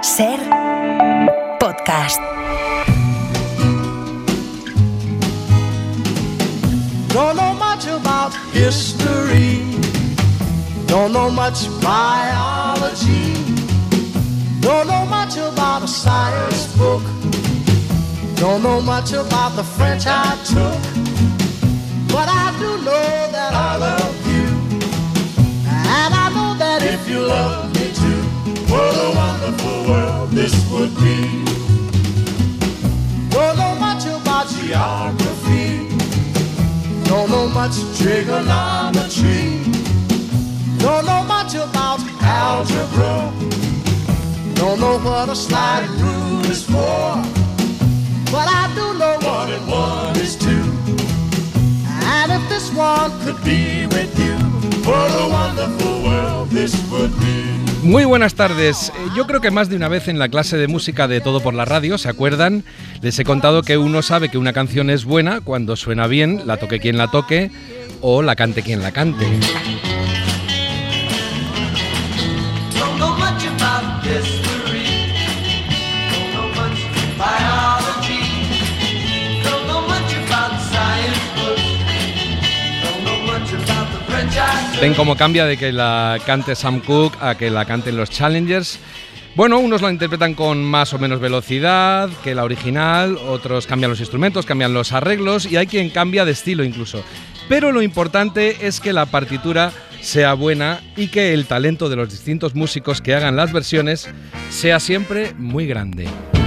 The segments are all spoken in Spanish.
Ser podcast. Don't know much about history, don't know much biology, don't know much about a science book, don't know much about the French I took, but I do know that I love you, and I know that if you love me too, what a wonderful world this would be. Don't know much about geography, don't know much trigonometry, don't know much about algebra, don't know what a sliding rule is for, but I do know 1 and 1 is 2, and if this one could be with you, what a wonderful world this would be. Muy buenas tardes. Yo creo que más de una vez en la clase de música de Todo por la Radio, ¿se acuerdan? Les he contado que uno sabe que una canción es buena cuando suena bien, la toque quien la toque o la cante quien la cante. Ven cómo cambia de que la cante Sam Cooke a que la canten los Challengers. Bueno, unos la interpretan con más o menos velocidad que la original, otros cambian los instrumentos, cambian los arreglos y hay quien cambia de estilo incluso. Pero lo importante es que la partitura sea buena y que el talento de los distintos músicos que hagan las versiones sea siempre muy grande.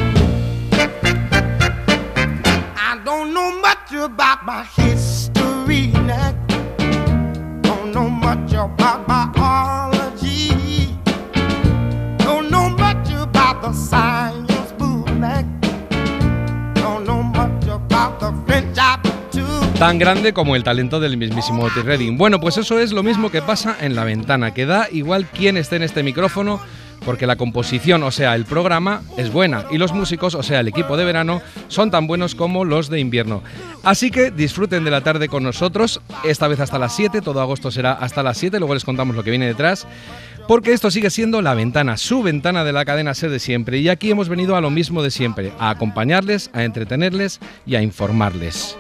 I don't know much about my history now. Don't know much about biology, don't know much about the science book, don't know much about the French too. Tan grande como el talento del mismísimo Otis Redding. Bueno, pues eso es lo mismo que pasa en La Ventana, que da igual quién esté en este micrófono, porque la composición, o sea, el programa, es buena y los músicos, o sea, el equipo de verano, son tan buenos como los de invierno. Así que disfruten de la tarde con nosotros, esta vez hasta las 7, todo agosto será hasta las 7, luego les contamos lo que viene detrás, porque esto sigue siendo La Ventana, su ventana de la cadena SER de siempre, y aquí hemos venido a lo mismo de siempre, a acompañarles, a entretenerles y a informarles.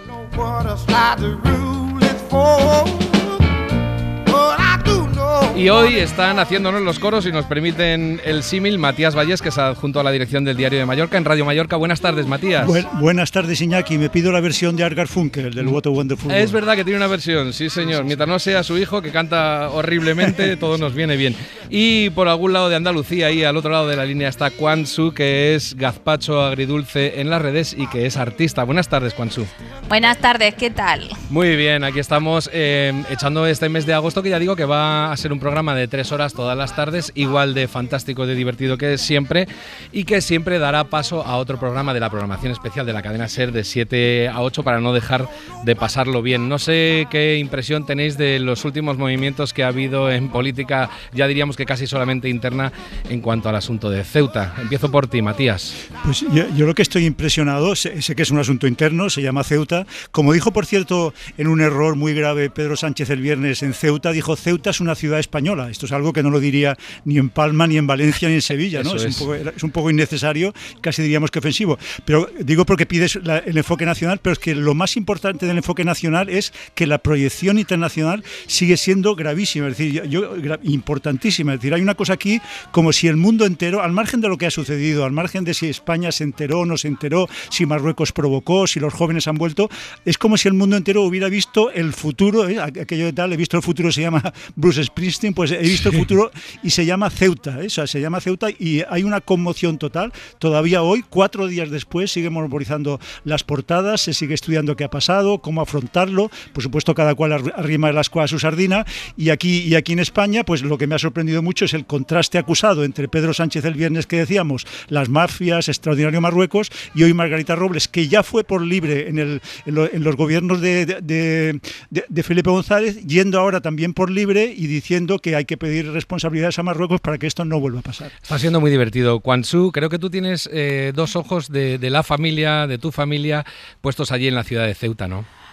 Y hoy están haciéndonos los coros y nos permiten el símil Matías Vallés, que es adjunto a la dirección del Diario de Mallorca en Radio Mallorca. Buenas tardes, Matías. Buenas tardes, Iñaki. Me pido la versión de Art Garfunkel, del What a Wonderful World. Es verdad que tiene una versión, sí señor. Mientras no sea su hijo, que canta horriblemente, todo nos viene bien. Y por algún lado de Andalucía, ahí al otro lado de la línea, está Quan Su, que es gazpacho agridulce en las redes y que es artista. Buenas tardes, Quan Su. Buenas tardes, ¿qué tal? Muy bien, aquí estamos echando este mes de agosto, que ya digo que va a ser un programa de 3 horas todas las tardes, igual de fantástico, de divertido que es siempre, y que siempre dará paso a otro programa de la programación especial de la cadena SER de 7 a 8 para no dejar de pasarlo bien. No sé qué impresión tenéis de los últimos movimientos que ha habido en política, ya diríamos que casi solamente interna, en cuanto al asunto de Ceuta. Empiezo por ti, Matías. Pues yo lo que estoy impresionado, sé que es un asunto interno, se llama Ceuta. Como dijo, por cierto, en un error muy grave Pedro Sánchez el viernes en Ceuta, dijo: Ceuta es una ciudad española. Esto es algo que no lo diría ni en Palma, ni en Valencia, ni en Sevilla, ¿no? Es un poco innecesario, casi diríamos que ofensivo. Pero digo porque pides el enfoque nacional, pero es que lo más importante del enfoque nacional es que la proyección internacional sigue siendo gravísima, es decir, importantísima. Es decir, hay una cosa aquí como si el mundo entero, al margen de lo que ha sucedido, al margen de si España se enteró o no se enteró, si Marruecos provocó, si los jóvenes han vuelto, es como si el mundo entero hubiera visto el futuro, aquello de tal, he visto el futuro, se llama Bruce Springsteen, pues he visto el futuro y se llama Ceuta, o sea, se llama Ceuta y hay una conmoción total. Todavía hoy, 4 días después, sigue movilizando las portadas, se sigue estudiando qué ha pasado, cómo afrontarlo, por supuesto cada cual arrima el ascua a su sardina, y aquí en España, pues lo que me ha sorprendido mucho es el contraste acusado entre Pedro Sánchez el viernes, que decíamos, las mafias, extraordinario Marruecos, y hoy Margarita Robles, que ya fue por libre en los gobiernos de Felipe González, yendo ahora también por libre y diciendo que hay que pedir responsabilidades a Marruecos para que esto no vuelva a pasar. Está siendo muy divertido. Quan Su, creo que tú tienes 2 ojos de la familia, de tu familia, puestos allí en la ciudad de Ceuta, ¿no?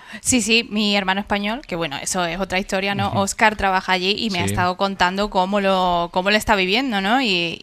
Sí, mi hermano español, que bueno, eso es otra historia, ¿no? Óscar trabaja allí y me ha estado contando cómo lo está viviendo, ¿no?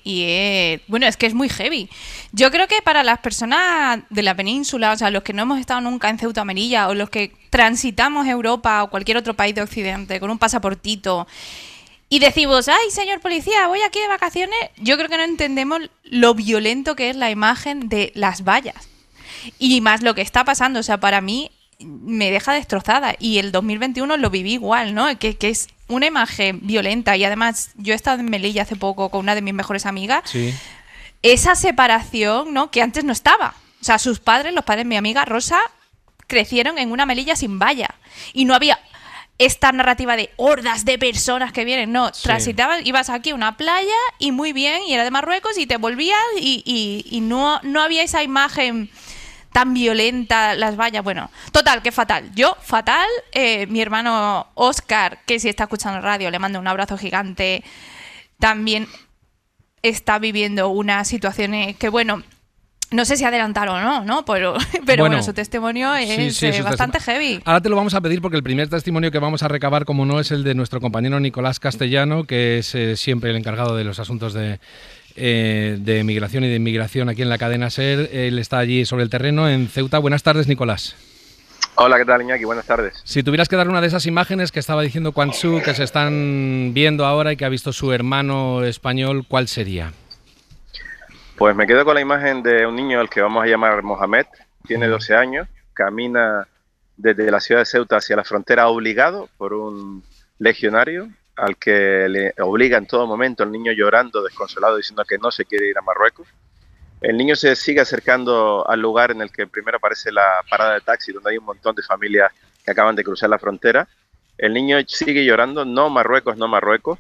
Bueno, es que es muy heavy. Yo creo que para las personas de la península, o sea, los que no hemos estado nunca en Ceuta o Melilla, o los que transitamos Europa o cualquier otro país de Occidente con un pasaportito y decimos, ay, señor policía, voy aquí de vacaciones, yo creo que no entendemos lo violento que es la imagen de las vallas. Y más lo que está pasando, o sea, para mí me deja destrozada. Y el 2021 lo viví igual, ¿no? Que es una imagen violenta. Y además, yo he estado en Melilla hace poco con una de mis mejores amigas. Sí. Esa separación, ¿no? Que antes no estaba. O sea, sus padres, los padres de mi amiga Rosa, crecieron en una Melilla sin valla. Y no había esta narrativa de hordas de personas que vienen. No, transitabas, ibas aquí a una playa y muy bien, y era de Marruecos, y te volvías y no había esa imagen tan violenta, las vallas, bueno, total, que fatal. Yo, fatal, mi hermano Óscar, que si está escuchando radio, le mando un abrazo gigante, también está viviendo unas situaciones que, bueno, no sé si adelantar o no, ¿no? Pero bueno, su testimonio es bastante heavy. Ahora te lo vamos a pedir porque el primer testimonio que vamos a recabar, como no, es el de nuestro compañero Nicolás Castellano, que es siempre el encargado de los asuntos de migración y de inmigración aquí en la cadena SER. Él está allí sobre el terreno en Ceuta. Buenas tardes, Nicolás. Hola, ¿qué tal, Iñaki? Buenas tardes. Si tuvieras que dar una de esas imágenes que estaba diciendo Quan Tzu, que se están viendo ahora y que ha visto su hermano español, ¿cuál sería? Pues me quedo con la imagen de un niño al que vamos a llamar Mohamed. Tiene 12 años, camina desde la ciudad de Ceuta hacia la frontera obligado por un legionario al que le obliga en todo momento, el niño llorando, desconsolado, diciendo que no se quiere ir a Marruecos. El niño se sigue acercando al lugar en el que primero aparece la parada de taxi, donde hay un montón de familias que acaban de cruzar la frontera. El niño sigue llorando, no Marruecos, no Marruecos.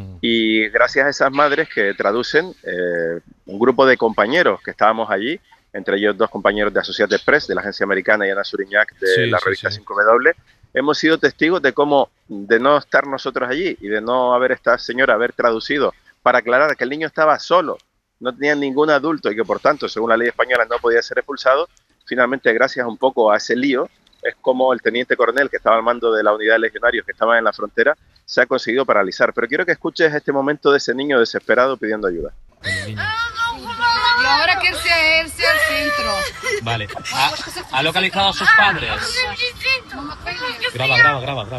Y gracias a esas madres que traducen, un grupo de compañeros que estábamos allí, entre ellos 2 compañeros de Associated Press, de la agencia americana, y Ana Suriñac, de la revista 5W, hemos sido testigos de cómo, de no estar nosotros allí y de no haber esta señora haber traducido para aclarar que el niño estaba solo, no tenía ningún adulto y que por tanto, según la ley española, no podía ser expulsado. Finalmente, gracias un poco a ese lío, es como el teniente coronel que estaba al mando de la unidad de legionarios que estaban en la frontera se ha conseguido paralizar. Pero quiero que escuches este momento de ese niño desesperado pidiendo ayuda. Y ahora que irse al centro. Vale. ¿Ha localizado a sus padres? Graba.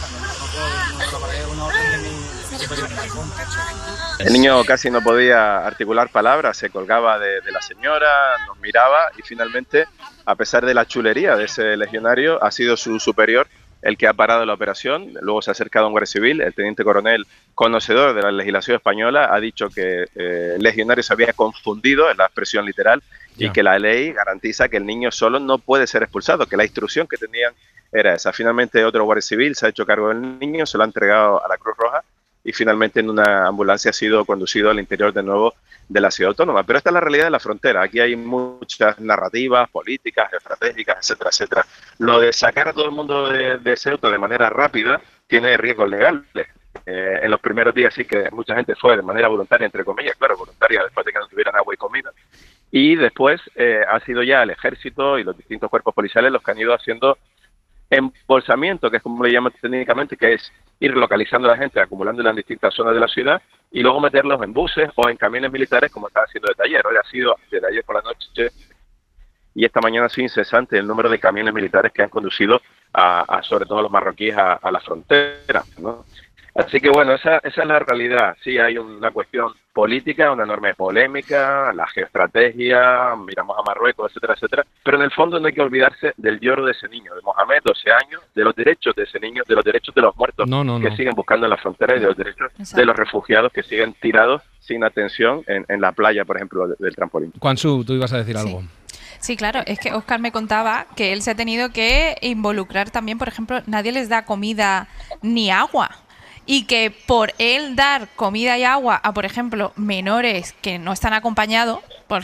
El niño casi no podía articular palabras, se colgaba de la señora, nos miraba y finalmente, a pesar de la chulería de ese legionario, ha sido su superior el que ha parado la operación. Luego se ha acercado a un guardia civil, el teniente coronel, conocedor de la legislación española, ha dicho que el legionario se había confundido, en la expresión literal, y que la ley garantiza que el niño solo no puede ser expulsado, que la instrucción que tenían era esa. Finalmente otro guardia civil se ha hecho cargo del niño, se lo ha entregado a la Cruz Roja y finalmente en una ambulancia ha sido conducido al interior de nuevo de la ciudad autónoma. Pero esta es la realidad de la frontera. Aquí hay muchas narrativas políticas, estratégicas, etcétera, etcétera. Lo de sacar a todo el mundo de Ceuta de manera rápida tiene riesgos legales. En los primeros días sí que mucha gente fue de manera voluntaria, entre comillas, claro, voluntaria después de que no tuvieran agua y comida. Y después ha sido ya el ejército y los distintos cuerpos policiales los que han ido haciendo embolsamiento, que es como le llaman técnicamente, que es ir localizando a la gente, acumulándola en distintas zonas de la ciudad y luego meterlos en buses o en camiones militares, como estaba haciendo desde ayer. Hoy ha sido desde ayer por la noche y esta mañana ha sido incesante el número de camiones militares que han conducido a sobre todo los marroquíes a la frontera, ¿no? Así que bueno, esa es la realidad. Sí, hay una cuestión política, una enorme polémica, la geoestrategia, miramos a Marruecos, etcétera, etcétera. Pero en el fondo no hay que olvidarse del lloro de ese niño, de Mohamed, 12 años, de los derechos de ese niño, de los derechos de los muertos que siguen buscando en la frontera y de los derechos de los refugiados que siguen tirados sin atención en la playa, por ejemplo, del trampolín. Quan Tzu, tú ibas a decir algo. Sí, claro, es que Óscar me contaba que él se ha tenido que involucrar también, por ejemplo, nadie les da comida ni agua. Y que por él dar comida y agua a, por ejemplo, menores que no están acompañados,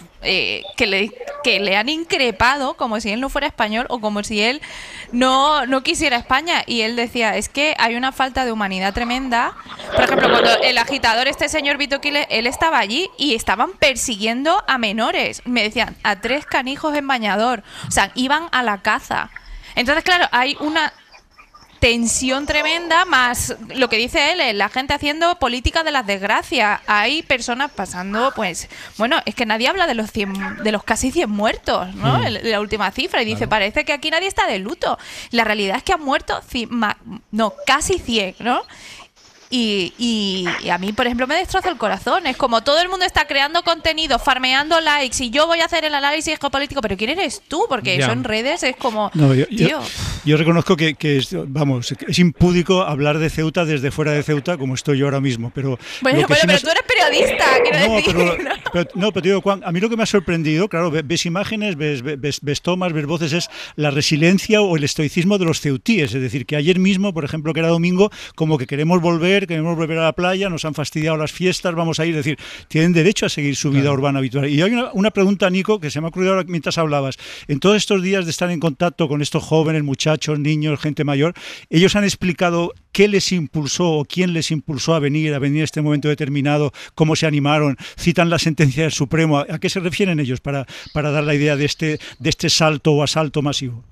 que le han increpado como si él no fuera español o como si él no quisiera España. Y él decía, es que hay una falta de humanidad tremenda. Por ejemplo, cuando el agitador, este señor Vito Quiles, él estaba allí y estaban persiguiendo a menores. Me decían, a 3 canijos en bañador. O sea, iban a la caza. Entonces, claro, hay una tensión tremenda, más lo que dice él, la gente haciendo política de las desgracias. Hay personas pasando, pues, bueno, es que nadie habla de los casi 100 muertos, ¿no? La última cifra, y dice, parece que aquí nadie está de luto. La realidad es que han muerto casi 100, ¿no? Y a mí, por ejemplo, me destroza el corazón. Es como todo el mundo está creando contenido, farmeando likes, y yo voy a hacer el análisis geopolítico, pero ¿quién eres tú? Porque eso en redes es como, tío. Yo reconozco que es impúdico hablar de Ceuta desde fuera de Ceuta, como estoy yo ahora mismo. Pero pero tú eres periodista, quiero decir. Pero te digo, Juan, a mí lo que me ha sorprendido, claro, ves imágenes, ves tomas, ves voces, es la resiliencia o el estoicismo de los ceutíes. Es decir, que ayer mismo, por ejemplo, que era domingo, como que queremos volver a la playa, nos han fastidiado las fiestas, vamos a ir. Es decir, tienen derecho a seguir su vida urbana habitual. Y hay una pregunta, Nico, que se me ha ocurrido ahora mientras hablabas. En todos estos días de estar en contacto con estos jóvenes, muchachos, niños, gente mayor, ellos han explicado qué les impulsó o quién les impulsó a venir a este momento determinado, cómo se animaron, citan la sentencia del Supremo. ¿A qué se refieren ellos para dar la idea de este salto o asalto masivo?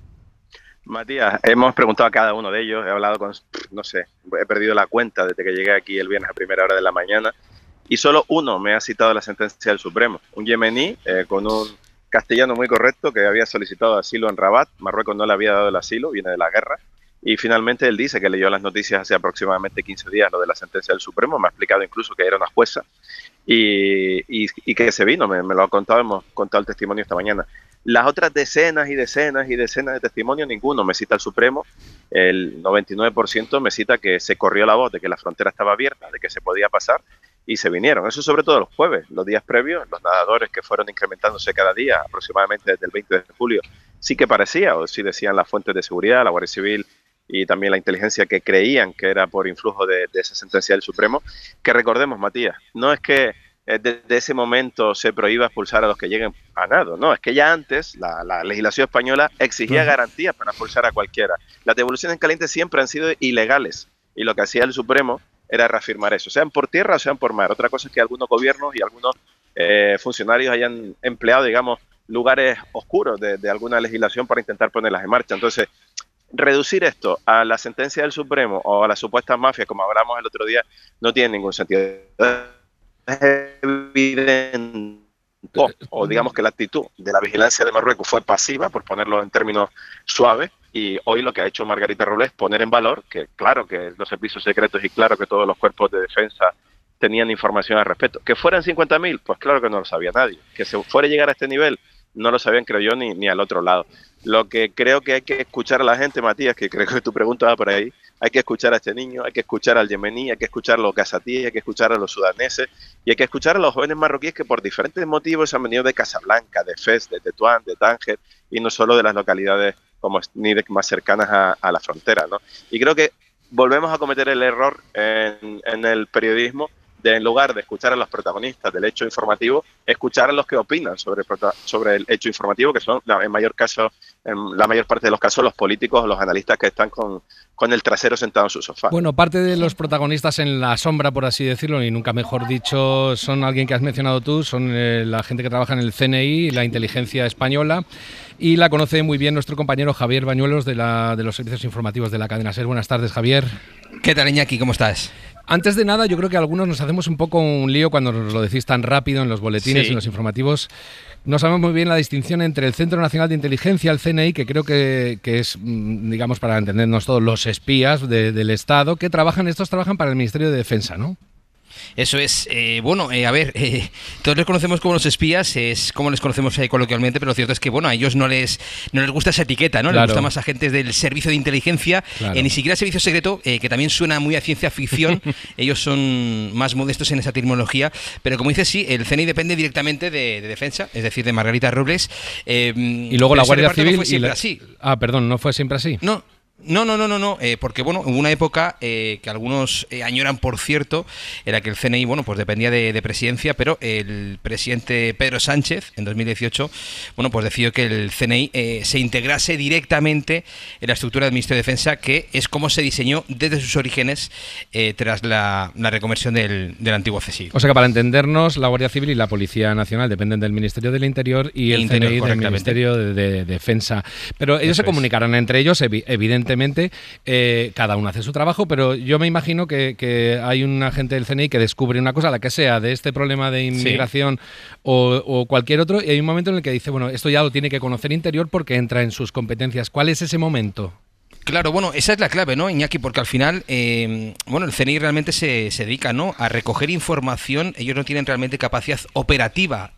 Matías, hemos preguntado a cada uno de ellos, he hablado con, no sé, he perdido la cuenta desde que llegué aquí el viernes a primera hora de la mañana, y solo uno me ha citado la sentencia del Supremo, un yemení con un castellano muy correcto que había solicitado asilo en Rabat. Marruecos no le había dado el asilo, viene de la guerra, y finalmente él dice que leyó las noticias hace aproximadamente 15 días, lo de la sentencia del Supremo, me ha explicado incluso que era una jueza, y que se vino, me lo ha contado, hemos contado el testimonio esta mañana. Las otras decenas y decenas y decenas de testimonios, ninguno me cita el Supremo. El 99% me cita que se corrió la voz de que la frontera estaba abierta, de que se podía pasar, y se vinieron. Eso sobre todo los jueves, los días previos, los nadadores que fueron incrementándose cada día, aproximadamente desde el 20 de julio, sí que parecía, o sí decían las fuentes de seguridad, la Guardia Civil y también la inteligencia, que creían que era por influjo de esa sentencia del Supremo. Que recordemos, Matías, no es que desde ese momento se prohíba expulsar a los que lleguen a nado, no, es que ya antes la legislación española exigía garantías para expulsar a cualquiera. Las devoluciones en caliente siempre han sido ilegales, y lo que hacía el Supremo era reafirmar eso, sean por tierra o sean por mar. Otra cosa es que algunos gobiernos y algunos funcionarios hayan empleado, digamos, lugares oscuros de alguna legislación para intentar ponerlas en marcha. Entonces, reducir esto a la sentencia del Supremo o a las supuestas mafias, como hablamos el otro día, no tiene ningún sentido. Es evidente, o digamos que la actitud de la vigilancia de Marruecos fue pasiva, por ponerlo en términos suaves, y hoy lo que ha hecho Margarita Robles es poner en valor que, claro, que los servicios secretos y claro que todos los cuerpos de defensa tenían información al respecto. ¿Que fueran 50.000? Pues claro que no lo sabía nadie. ¿Que se fuera a llegar a este nivel? No lo sabían, creo yo, ni al otro lado. Lo que creo que hay que escuchar a la gente, Matías, que creo que tu pregunta va por ahí, hay que escuchar a este niño, hay que escuchar al yemení, hay que escuchar a los gazatíes, hay que escuchar a los sudaneses y hay que escuchar a los jóvenes marroquíes que por diferentes motivos han venido de Casablanca, de Fez, de Tetuán, de Tánger, y no solo de las localidades ni de más cercanas a la frontera, ¿no? Y creo que volvemos a cometer el error en el periodismo de, en lugar de escuchar a los protagonistas del hecho informativo, escuchar a los que opinan sobre el hecho informativo, que son en la mayor parte de los casos los políticos o los analistas que están con el trasero sentado en su sofá. Bueno, parte de los protagonistas en la sombra, por así decirlo, y nunca mejor dicho, son alguien que has mencionado tú, son la gente que trabaja en el CNI, la inteligencia española, y la conoce muy bien nuestro compañero Javier Bañuelos de los servicios informativos de la cadena SER. Buenas tardes, Javier. ¿Qué tal, Iñaki? ¿Cómo estás? Antes de nada, yo creo que algunos nos hacemos un poco un lío cuando nos lo decís tan rápido en los boletines y en los informativos. No sabemos muy bien la distinción entre el Centro Nacional de Inteligencia, el CNI, que creo que es, digamos, para entendernos todos, los espías del Estado, que trabajan para el Ministerio de Defensa, ¿no? Eso es, a ver, todos les conocemos como los espías, es como les conocemos coloquialmente, pero lo cierto es que, a ellos no les gusta esa etiqueta, ¿no? Claro. Les gusta más agentes del servicio de inteligencia, claro. Ni siquiera servicio secreto, que también suena muy a ciencia ficción, ellos son más modestos en esa terminología, pero como dices, sí, el CNI depende directamente de defensa, es decir, de Margarita Robles. Y luego la Guardia Civil... No fue siempre así. Ah, perdón, ¿no fue siempre así? No. No, porque bueno, hubo una época que algunos añoran, por cierto, era que el CNI, bueno, pues dependía de presidencia, pero el presidente Pedro Sánchez, en 2018, bueno, pues decidió que el CNI se integrase directamente en la estructura del Ministerio de Defensa, que es como se diseñó desde sus orígenes tras la reconversión del antiguo CSIC. O sea que, para entendernos, la Guardia Civil y la Policía Nacional dependen del Ministerio del Interior y el CNI del Ministerio de Defensa. Pero ellos se comunicarán entre ellos, evidentemente. Cada uno hace su trabajo, pero yo me imagino que hay un agente del CNI que descubre una cosa, la que sea, de este problema de inmigración o cualquier otro, y hay un momento en el que dice, bueno, esto ya lo tiene que conocer Interior porque entra en sus competencias. ¿Cuál es ese momento? Claro, bueno, esa es la clave, ¿no, Iñaki? Porque al final, bueno, el CNI realmente se dedica, ¿no?, a recoger información. Ellos no tienen realmente capacidad operativa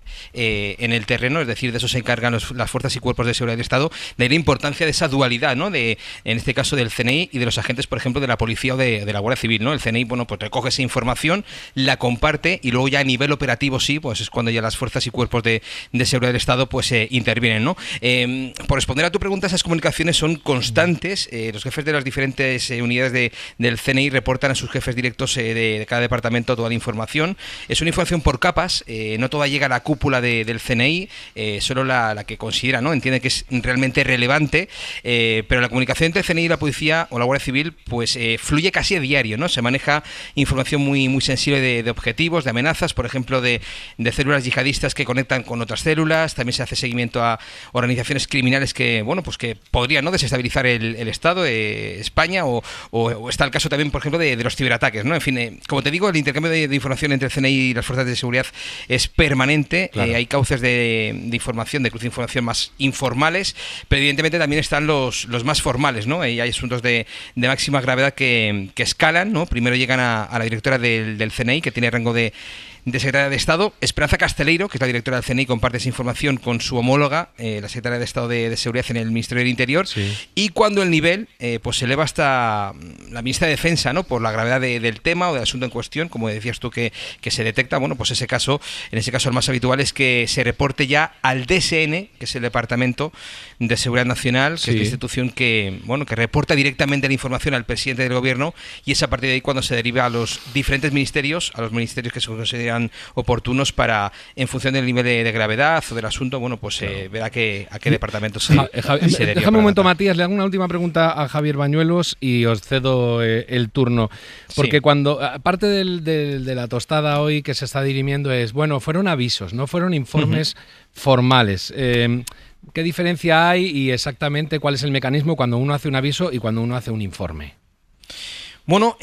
en el terreno, es decir, de eso se encargan las fuerzas y cuerpos de seguridad del Estado, de la importancia de esa dualidad, ¿no?, en este caso del CNI y de los agentes, por ejemplo, de la policía o de la Guardia Civil, ¿no? El CNI, bueno, pues recoge esa información, la comparte y luego ya a nivel operativo pues es cuando ya las fuerzas y cuerpos de seguridad del Estado pues intervienen, ¿no? Por responder a tu pregunta, esas comunicaciones son constantes. Los jefes de las diferentes unidades del CNI reportan a sus jefes directos de cada departamento toda la información. Es una información por capas, no toda llega a la cúpula del CNI, solo la que considera, ¿no?, entiende que es realmente relevante, pero la comunicación entre el CNI y la policía o la Guardia Civil pues fluye casi a diario, ¿no? Se maneja información muy, muy sensible de objetivos, de amenazas, por ejemplo, de células yihadistas que conectan con otras células. También se hace seguimiento a organizaciones criminales que, bueno, pues que podrían, ¿no?, desestabilizar el Estado, España, o está el caso también, por ejemplo, de los ciberataques, ¿no? En fin, como te digo, el intercambio de información entre el CNI y las fuerzas de seguridad es permanente. Claro. Hay cauces de información, de cruce de información más informales, pero evidentemente también están los más formales, ¿no? Y hay asuntos de máxima gravedad que escalan, ¿no? Primero llegan a la directora del CNI, que tiene rango de secretaria de Estado. Esperanza Casteleiro, que es la directora del CNI, comparte esa información con su homóloga, la secretaria de Estado de Seguridad en el Ministerio del Interior. Sí. Y cuando el nivel pues se eleva hasta la ministra de Defensa, ¿no?, por la gravedad del tema o del asunto en cuestión, como decías tú, que se detecta, bueno, pues en ese caso el más habitual es que se reporte ya al DSN, que es el Departamento de Seguridad Nacional, que es la institución que reporta directamente la información al presidente del Gobierno, y es a partir de ahí cuando se deriva a los diferentes ministerios, a los ministerios que se consideran oportunos para, en función del nivel de gravedad o del asunto, bueno, pues ver a qué departamento se deriva. Déjame un momento, Matías, le hago una última pregunta a Javier Bañuelos y os cedo el turno, porque cuando, aparte de la tostada hoy que se está dirimiendo, es, bueno, fueron avisos, no fueron informes formales. ¿Qué diferencia hay y exactamente cuál es el mecanismo cuando uno hace un aviso y cuando uno hace un informe? Bueno,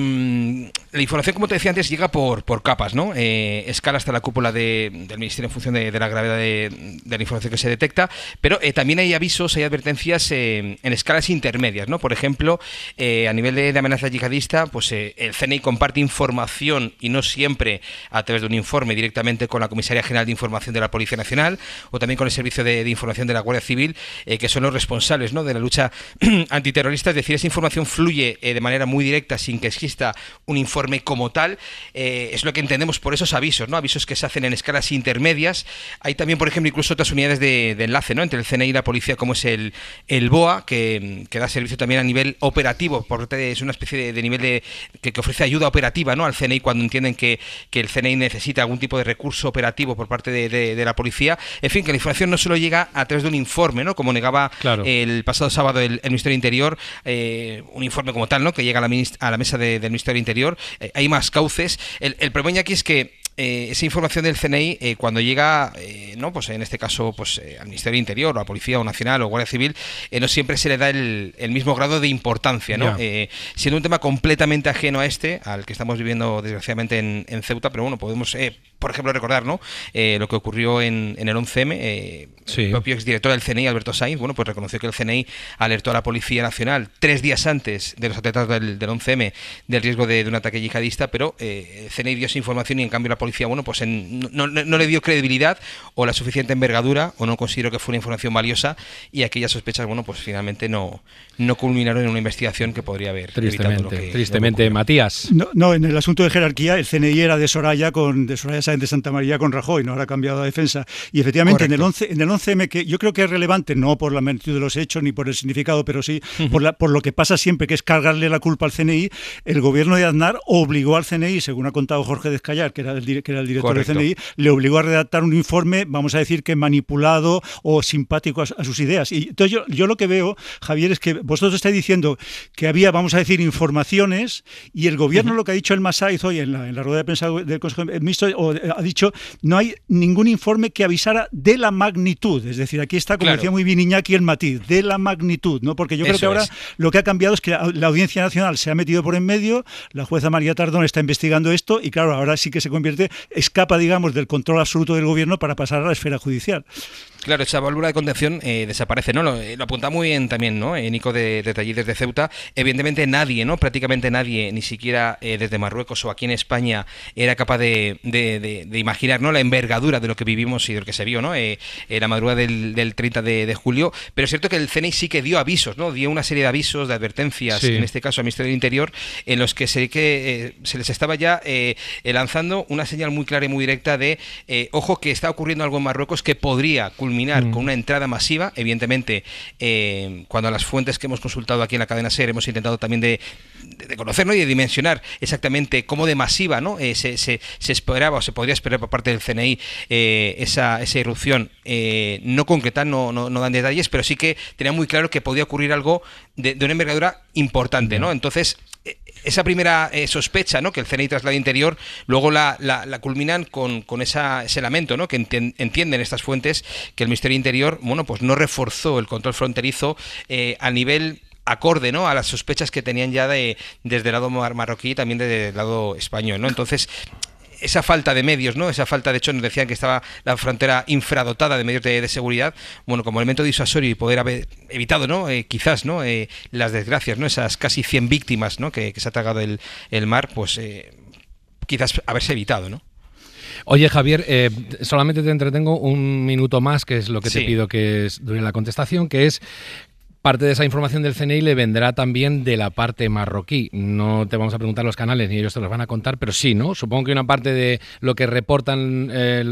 la información, como te decía antes, llega por capas, ¿no? Escala hasta la cúpula del Ministerio en función de la gravedad de la información que se detecta, pero también hay avisos, hay advertencias en escalas intermedias, ¿no? Por ejemplo, a nivel de amenaza yihadista, pues el CNI comparte información, y no siempre a través de un informe, directamente con la Comisaría General de Información de la Policía Nacional o también con el Servicio de Información de la Guardia Civil, que son los responsables, ¿no?, de la lucha antiterrorista. Es decir, esa información fluye de manera muy directa sin que exista un informe como tal. Es lo que entendemos por esos avisos, ¿no? Avisos que se hacen en escalas intermedias. Hay también, por ejemplo, incluso otras unidades de enlace, ¿no?, entre el CNI y la policía, como es el BOA, que da servicio también a nivel operativo. Es una especie de nivel que ofrece ayuda operativa, ¿no?, al CNI cuando entienden que el CNI necesita algún tipo de recurso operativo por parte de la policía. En fin, que la información no solo llega a través de un informe, ¿no?, como negaba el pasado sábado el Ministerio del Interior, un informe como tal, ¿no?, que llega a la mesa del Ministerio del Interior. Hay más cauces. El problema aquí es que esa información del CNI, cuando llega, no, pues en este caso, pues al Ministerio del Interior, o a Policía o Nacional o Guardia Civil, no siempre se le da el mismo grado de importancia, ¿no? Siendo un tema completamente ajeno a al que estamos viviendo desgraciadamente en Ceuta, pero bueno, podemos, por ejemplo, recordar, ¿no?, lo que ocurrió en el 11M. El propio exdirector del CNI, Alberto Sainz, bueno, pues reconoció que el CNI alertó a la Policía Nacional 3 días antes de los atentados del 11M del riesgo de un ataque yihadista, pero el CNI dio esa información y en cambio la policía, bueno, pues no le dio credibilidad o la suficiente envergadura, o no considero que fue una información valiosa, y aquellas sospechas, bueno, pues finalmente no culminaron en una investigación que podría haber evitado tristemente, Matías. No, en el asunto de jerarquía, el CNI era de Soraya Sáenz de Santa María con Rajoy, no ahora ha cambiado a defensa. Y efectivamente, en el 11M, que yo creo que es relevante, no por la magnitud de los hechos ni por el significado, pero sí por lo que pasa siempre, que es cargarle la culpa al CNI, el gobierno de Aznar obligó al CNI, según ha contado Jorge Descallar, que era el director del CNI, le obligó a redactar un informe, vamos a decir que manipulado o simpático a sus ideas. Y entonces yo lo que veo, Javier, es que vosotros estáis diciendo que había, vamos a decir, informaciones, y el gobierno, lo que ha dicho el Masaiz hoy en la rueda de prensa del Consejo de Ministros, ha dicho, no hay ningún informe que avisara de la magnitud. Es decir, aquí está, como decía muy bien Iñaki, el matiz, de la magnitud, ¿no? Porque yo creo que ahora lo que ha cambiado es que la Audiencia Nacional se ha metido por en medio, la jueza María Tardón está investigando esto, y claro, ahora sí que escapa, digamos, del control absoluto del gobierno para pasar a la esfera judicial. Claro, esa válvula de contención desaparece, ¿no? Lo apunta muy bien también, ¿no? Nico de Talleres de Ceuta. Evidentemente nadie, ¿no? Prácticamente nadie, ni siquiera desde Marruecos o aquí en España, era capaz de imaginar, ¿no?, la envergadura de lo que vivimos y de lo que se vio, ¿no? La madrugada del 30 de julio. Pero es cierto que el CNI sí que dio avisos, ¿no? Dio una serie de avisos, de advertencias, en este caso al Ministerio del Interior, en los que se les estaba ya lanzando una señal muy clara y muy directa de ojo, que está ocurriendo algo en Marruecos que podría culminar con una entrada masiva. Evidentemente, cuando a las fuentes que hemos consultado aquí en la cadena SER hemos intentado también de conocer, ¿no?, y de dimensionar exactamente cómo de masiva, ¿no?, se esperaba o se podría esperar por parte del CNI esa irrupción. No concretan, no dan detalles, pero sí que tenía muy claro que podía ocurrir algo de una envergadura importante, ¿no? Entonces, esa primera sospecha, ¿no?, que el CNI traslada Interior, luego la culminan con ese lamento, ¿no?, que entienden estas fuentes, que el Ministerio del Interior, bueno, pues no reforzó el control fronterizo a nivel acorde, ¿no?, a las sospechas que tenían ya desde el lado marroquí y también desde el lado español, ¿no? Entonces, esa falta de medios, ¿no?, esa falta, de hecho, nos decían que estaba la frontera infradotada de medios de seguridad, bueno, como elemento disuasorio y poder haber evitado, ¿no?, quizás, ¿no?, las desgracias, ¿no?, esas casi 100 víctimas, ¿no?, que se ha tragado el mar, pues quizás haberse evitado, ¿no? Oye, Javier, solamente te entretengo un minuto más, que es lo que te pido que dure la contestación, que es: parte de esa información del CNI le vendrá también de la parte marroquí. No te vamos a preguntar los canales, ni ellos te los van a contar, pero sí, ¿no? Supongo que una parte de lo que reportan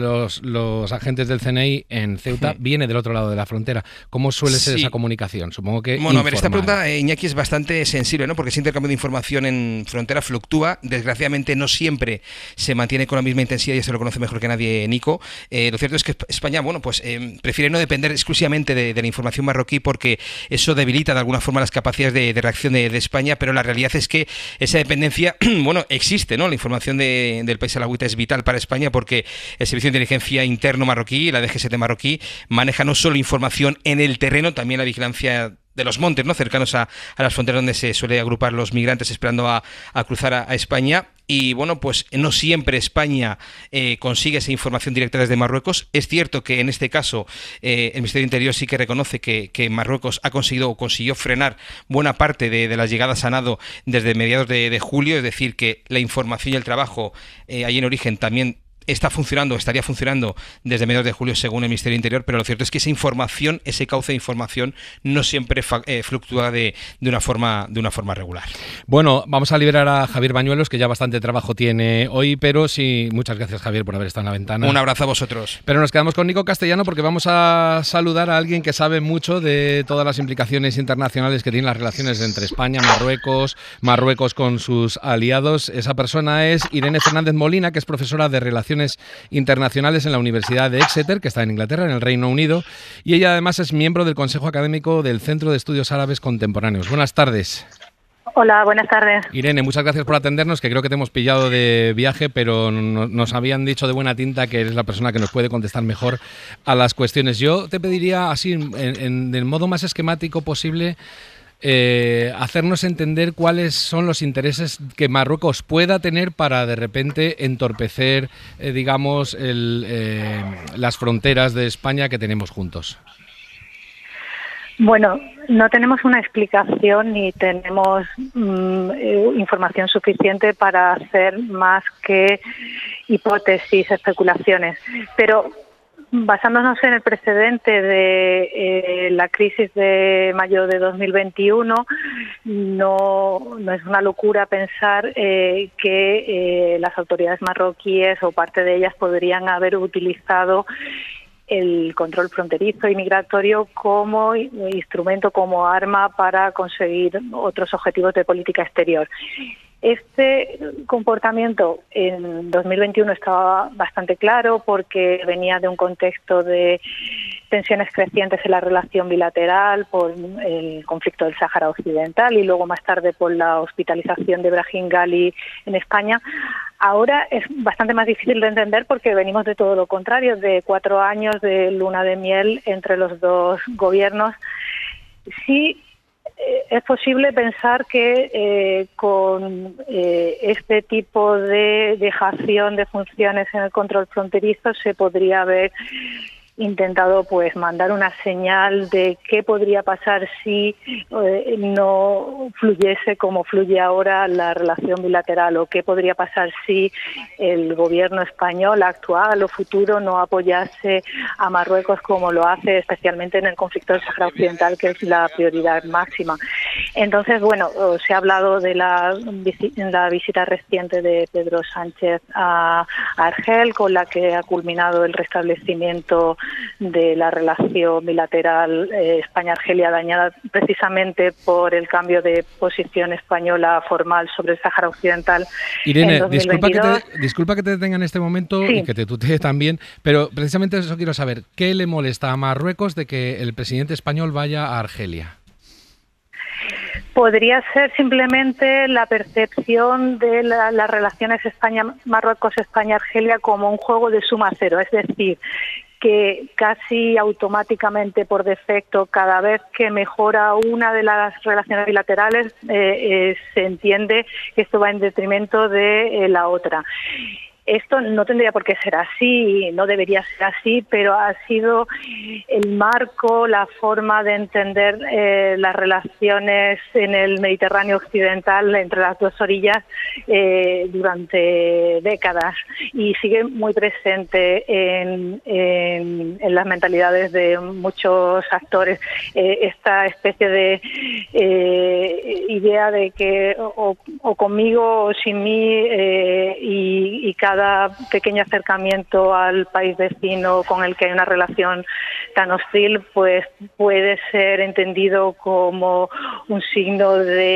los agentes del CNI en Ceuta viene del otro lado de la frontera. ¿Cómo suele ser esa comunicación? Supongo que bueno, a ver, esta pregunta, Iñaki, es bastante sensible, ¿no? Porque ese intercambio de información en frontera fluctúa. Desgraciadamente no siempre se mantiene con la misma intensidad, y eso lo conoce mejor que nadie Nico. Lo cierto es que España, bueno, pues prefiere no depender exclusivamente de la información marroquí, porque eso debilita de alguna forma las capacidades de reacción de España, pero la realidad es que esa dependencia, bueno, existe, ¿no? La información del país alawita es vital para España, porque el Servicio de Inteligencia Interno marroquí, la DGST marroquí, maneja no solo información en el terreno, también la vigilancia de los montes, ¿no?, cercanos a las fronteras donde se suele agrupar los migrantes esperando a cruzar a España. Y bueno, pues no siempre España consigue esa información directa desde Marruecos. Es cierto que en este caso el Ministerio del Interior sí que reconoce que Marruecos ha conseguido o consiguió frenar buena parte de las llegadas a nado desde mediados de julio, es decir, que la información y el trabajo ahí en origen también estaría funcionando desde mediados de julio, según el Ministerio del Interior, pero lo cierto es que esa información, ese cauce de información, no siempre fluctúa de una forma regular. Bueno, vamos a liberar a Javier Bañuelos, que ya bastante trabajo tiene hoy, pero sí, muchas gracias, Javier, por haber estado en la ventana. Un abrazo a vosotros. Pero nos quedamos con Nico Castellano, porque vamos a saludar a alguien que sabe mucho de todas las implicaciones internacionales que tienen las relaciones entre España, Marruecos con sus aliados. Esa persona es Irene Fernández Molina, que es profesora de Relaciones Internacionales en la Universidad de Exeter, que está en Inglaterra, en el Reino Unido, y ella además es miembro del Consejo Académico del Centro de Estudios Árabes Contemporáneos. Buenas tardes. Hola, buenas tardes. Irene, muchas gracias por atendernos, que creo que te hemos pillado de viaje, pero nos habían dicho de buena tinta que eres la persona que nos puede contestar mejor a las cuestiones. Yo te pediría, así, en el modo más esquemático posible, hacernos entender cuáles son los intereses que Marruecos pueda tener para de repente entorpecer, digamos, las fronteras de España que tenemos juntos. Bueno, no tenemos una explicación ni tenemos información suficiente para hacer más que hipótesis, especulaciones, pero basándonos en el precedente de la crisis de mayo de 2021, no es una locura pensar que las autoridades marroquíes o parte de ellas podrían haber utilizado el control fronterizo y migratorio como instrumento, como arma para conseguir otros objetivos de política exterior. Este comportamiento en 2021 estaba bastante claro porque venía de un contexto de tensiones crecientes en la relación bilateral por el conflicto del Sáhara Occidental y luego más tarde por la hospitalización de Brahim Ghali en España. Ahora es bastante más difícil de entender porque venimos de todo lo contrario, de 4 años de luna de miel entre los dos gobiernos. Sí, es posible pensar que con este tipo de dejación de funciones en el control fronterizo se podría haber intentado pues mandar una señal de qué podría pasar si no fluyese como fluye ahora la relación bilateral, o qué podría pasar si el gobierno español actual o futuro no apoyase a Marruecos como lo hace, especialmente en el conflicto del Sáhara Occidental, que es la prioridad máxima. Entonces, bueno, se ha hablado de la visita reciente de Pedro Sánchez a Argel, con la que ha culminado el restablecimiento de la relación bilateral España-Argelia, dañada precisamente por el cambio de posición española formal sobre el Sáhara Occidental. Irene, disculpa que te detenga en este momento, sí, y que te tutee también, pero precisamente eso quiero saber. ¿Qué le molesta a Marruecos de que el presidente español vaya a Argelia? Podría ser simplemente la percepción de las relaciones Marruecos, España, Argelia como un juego de suma cero, es decir, que casi automáticamente por defecto, cada vez que mejora una de las relaciones bilaterales, se entiende que esto va en detrimento de la otra. Esto no tendría por qué ser así, no debería ser así, pero ha sido el marco, la forma de entender las relaciones en el Mediterráneo occidental entre las dos orillas durante décadas, y sigue muy presente en las mentalidades de muchos actores esta especie de idea de que o conmigo o sin mí, y cada pequeño acercamiento al país vecino con el que hay una relación tan hostil, pues puede ser entendido como un signo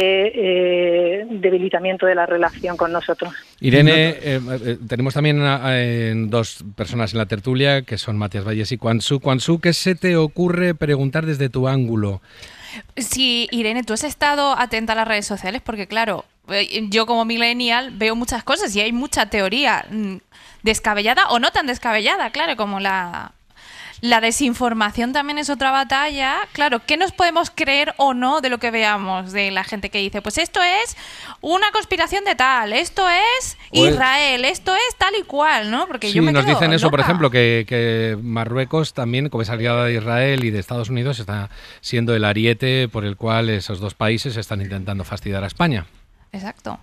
de debilitamiento de la relación con nosotros. Irene, tenemos también dos personas en la tertulia, que son Matías Valles y Quan Su. Quan Su, ¿qué se te ocurre preguntar desde tu ángulo? Sí, Irene, tú has estado atenta a las redes sociales porque, claro, yo como millennial veo muchas cosas y hay mucha teoría descabellada o no tan descabellada, claro, como la desinformación también es otra batalla. Claro, ¿qué nos podemos creer o no de lo que veamos? De la gente que dice, pues esto es una conspiración de tal, esto es Israel, esto es tal y cual, ¿no? Porque sí, yo me nos quedo dicen eso, loca. por ejemplo, que Marruecos también, como es aliada de Israel y de Estados Unidos, está siendo el ariete por el cual esos dos países están intentando fastidiar a España. Exacto.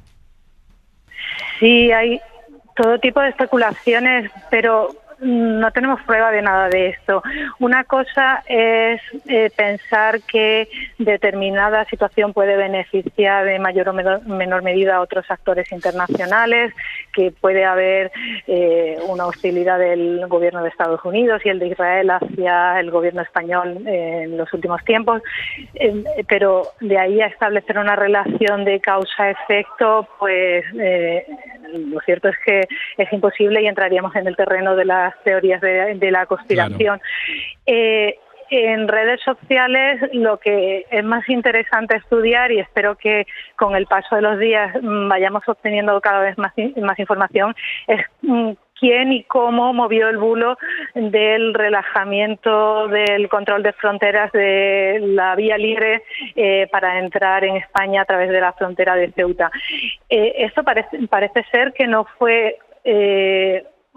Sí, hay todo tipo de especulaciones, pero no tenemos prueba de nada de esto. Una cosa es pensar que determinada situación puede beneficiar de mayor o menor medida a otros actores internacionales, que puede haber una hostilidad del gobierno de Estados Unidos y el de Israel hacia el gobierno español en los últimos tiempos, pero de ahí a establecer una relación de causa-efecto, pues lo cierto es que es imposible y entraríamos en el terreno de las teorías de la conspiración. Claro. En redes sociales lo que es más interesante estudiar, y espero que con el paso de los días vayamos obteniendo cada vez más información, es quién y cómo movió el bulo del relajamiento del control de fronteras de la vía libre para entrar en España a través de la frontera de Ceuta. Esto parece ser que no fue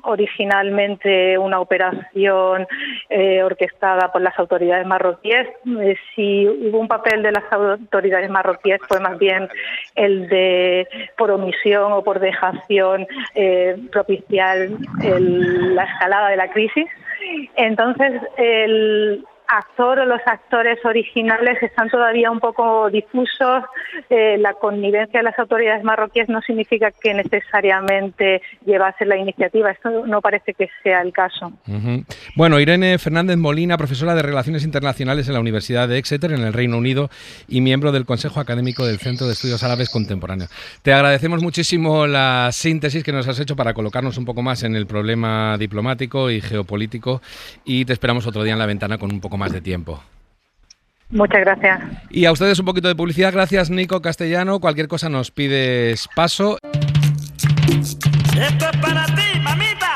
originalmente una operación orquestada por las autoridades marroquíes. Si hubo un papel de las autoridades marroquíes fue más bien el de, por omisión o por dejación, propiciar la escalada de la crisis. Entonces, el actor o los actores originales están todavía un poco difusos. La connivencia de las autoridades marroquíes no significa que necesariamente llevase la iniciativa. Esto no parece que sea el caso. Bueno, Irene Fernández Molina, profesora de Relaciones Internacionales en la Universidad de Exeter, en el Reino Unido, y miembro del Consejo Académico del Centro de Estudios Árabes Contemporáneos. Te agradecemos muchísimo la síntesis que nos has hecho para colocarnos un poco más en el problema diplomático y geopolítico, y te esperamos otro día en la ventana con un poco más de tiempo. Muchas gracias. Y a ustedes un poquito de publicidad. Gracias, Nico Castellano. Cualquier cosa nos pides paso. Esto es para ti, mamita.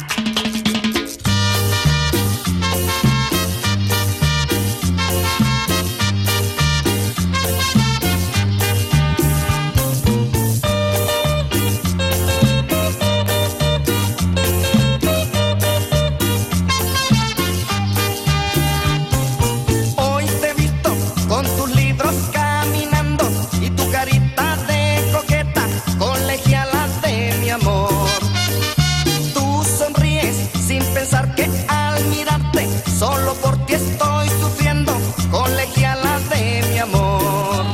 Solo por ti estoy sufriendo, colegiala de mi amor.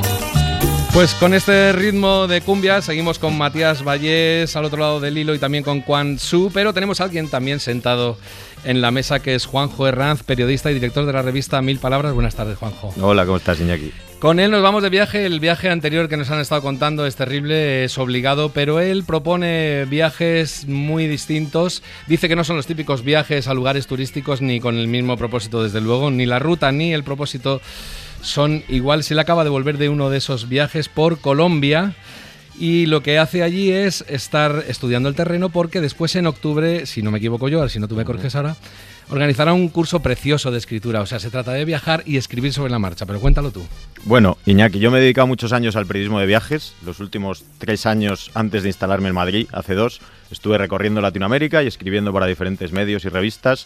Pues con este ritmo de cumbia seguimos con Matías Vallés al otro lado del hilo y también con Quan Su, pero tenemos a alguien también sentado en la mesa que es Juanjo Herranz, periodista y director de la revista Mil Palabras. Buenas tardes, Juanjo. Hola, ¿cómo estás, Iñaki? Con él nos vamos de viaje. El viaje anterior que nos han estado contando es terrible, es obligado, pero él propone viajes muy distintos. Dice que no son los típicos viajes a lugares turísticos ni con el mismo propósito, desde luego, ni la ruta ni el propósito son igual. Se le acaba de volver de uno de esos viajes por Colombia y lo que hace allí es estar estudiando el terreno porque después en octubre, si no me equivoco yo, si no tú me corriges ahora, organizará un curso precioso de escritura. O sea, se trata de viajar y escribir sobre la marcha, pero cuéntalo tú. Bueno, Iñaki, yo me he dedicado muchos años al periodismo de viajes. Los últimos 3 años antes de instalarme en Madrid, hace 2, estuve recorriendo Latinoamérica y escribiendo para diferentes medios y revistas.